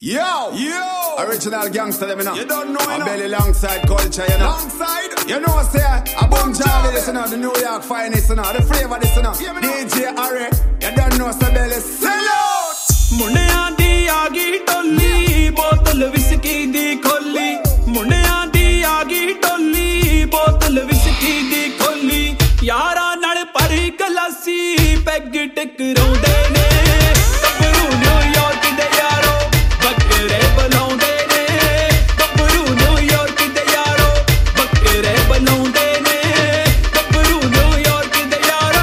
Yo! Original gangster, them, you know. You don't know, you know. Belly alongside culture, you know. Alongside? You know, say, a Boom Charlie, this, you know. The New York finest, you know. The flavor, this, you know. DJ Harry, you don't know, say, Belly. Sell out! ਮੁੰਡਿਆਂ ਦੀ ਆ ਗਈ ਟੋਲੀ ਬੋਤਲ whisky ਦੀ ਖੋਲੀ ਮੁੰਡਿਆਂ ਦੀ ਆ ਗਈ ਟੋਲੀ ਬੋਤਲ ਵਿਸਕੀ ਦੀ ਖੋਲੀ ਯਾਰਾਂ ਨਾਲ ਭਰੀ ਗਲਾਸੀ ਪੈਗ ਟਕਰਾਉਂਦੇ ਨੇ ਗੱਭਰੂ ਨਿਊਯਾਰਕ ਦੇ ਯਾਰੋ ਬੱਕਰੇ ਬੁਲਾਉਂਦੇ ਨੇ ਗੱਭਰੂ ਨਿਊਯਾਰਕ ਦੇ ਯਾਰੋ ਬੱਕਰੇ ਬੁਲਾਉਂਦੇ ਨੇ ਗੱਭਰੂ ਨਿਊਯਾਰਕ ਦੇ ਯਾਰੋ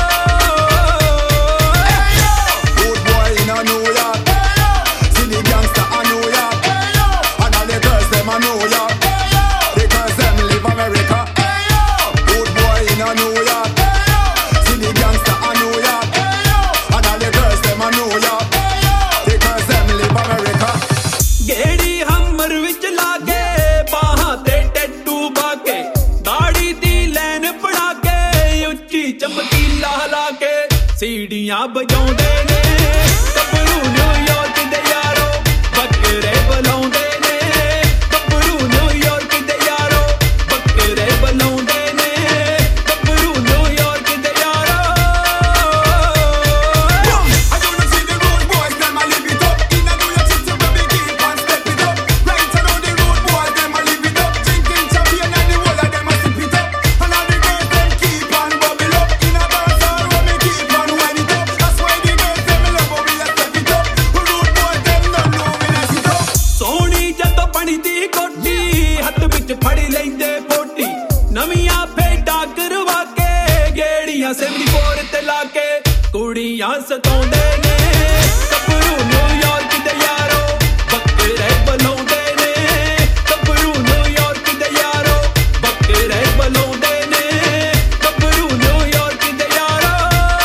New York, see the gangster in New York, and all the girls them in New York, the girls them live America. Good boy in New York, see the gangster in New York, and all the girls them in New York, the girls them live America. ਗੇੜੀ Hummer ਵਿੱਚ ਲਾਗੇ ਬਾਹਾਂ ਤੇ tattoo ਬਾਕੇ ਦਾੜੀ ਦੀ ਲੈਨ ਪੜਾ ਕੇ ਉੱਚੀ ਚਮਕੀਲਾ ਲਾ ਕੇ ਸੀੜੀਆਂ ਵਜਾਉਂਦੇ ਨੇ ਗੱਭਰੂ ਨਿਊਯਾਰਕ ਦੇ ਯਾਰੋ ਬੱਕਰੇ ਬੁਲਾਉਂਦੇ ਨੇ ਗੱਭਰੂ ਨਿਊਯਾਰਕ ਦੇ ਯਾਰੋ ਬੱਕਰੇ ਬੁਲਾਉਂਦੇ ਨੇ ਗੱਭਰੂ ਨਿਊਯਾਰਕ ਦੇ ਯਾਰੋ I don't see the road boys, them a live it up. In a New York City, where we keep on step it up. Right around the road boys, them a live it up. Drinking champion and the whole of them a sip it up. And all the girls, them keep on bubble up. In a bazaar, where we keep on wind it up. That's why the girls, them love how we a step it up. The road boys, them don't know we a sit up. ਸੋਹਣੀ ਜਦੋਂ ਬਣਦੀ ਕੋਟੀ ਹੱਥ ਵਿੱਚ ਫੜ ਲੈਂਦੇ ਪੋਟੀ ਨਵੀਆਂ ਫੇਟਾ ਕਰਵਾ ਕੇ ਗੇੜੀਆਂ 74 ਤੇ ਲਾ ਕੇ ਕੁੜੀਆਂ ਸਤਾਉਂਦੇ ਨੇ ਗੱਭਰੂ ਨਿਊਯਾਰਕ ਦੇ ਯਾਰੋ ਬੱਕਰੇ ਬੁਲਾਉਂਦੇ ਨੇ ਗੱਭਰੂ ਨਿਊਯਾਰਕ ਦੇ ਯਾਰੋ ਬੱਕਰੇ ਬੁਲਾਉਂਦੇ ਨੇ ਗੱਭਰੂ ਨਿਊਯਾਰਕ ਦੇ ਯਾਰੋ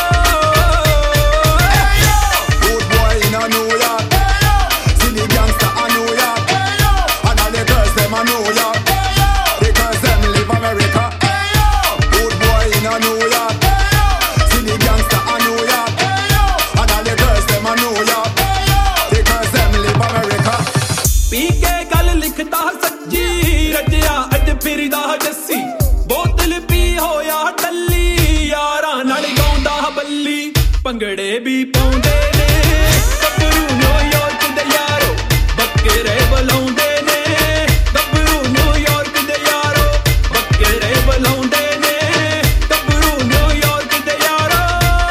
Good boy in New York, see the gangster in New York, and all the girls them in New York, the girls them live America. Good boy in New York, see the gangster in New York, and all the girls them in New York, the girls them live America. ਪੀ ਕੇ ਗੱਲ ਲਿਖਦਾ ਸੱਜੀ ਰੱਜਿਆ ਅੱਜ ਫਿਰਦਾ ਜੱਸੀ ਬੋਤਲ ਪੀ ਹੋਇਆ ਟੱਲੀ ਯਾਰਾਂ ਨਾਲ ਗਾਉਂਦਾ ਬੱਲੀ ਭੰਗੜੇ ਵੀ ਪਾਉਂਦੇ ਨੇ ਗੱਭਰੂ ਨਿਊਯਾਰਕ ਦੇ ਯਾਰੋ ਬੱਕਰੇ ਬੁਲਾਉਂਦੇ ਨੇ ਗੱਭਰੂ ਨਿਊਯਾਰਕ ਦੇ ਯਾਰੋ ਬੱਕਰੇ ਬੁਲਾਉਂਦੇ ਨੇ ਗੱਭਰੂ ਨਿਊਯਾਰਕ ਦੇ ਯਾਰੋ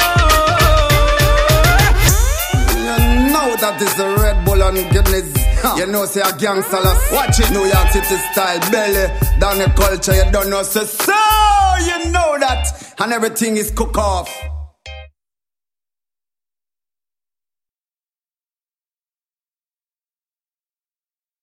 You know that is the Red Bull and Guinness. You know, say a gangster lass. Watch it. New York City style, belly, down the culture. You don't know, so you know that, and everything is cook off.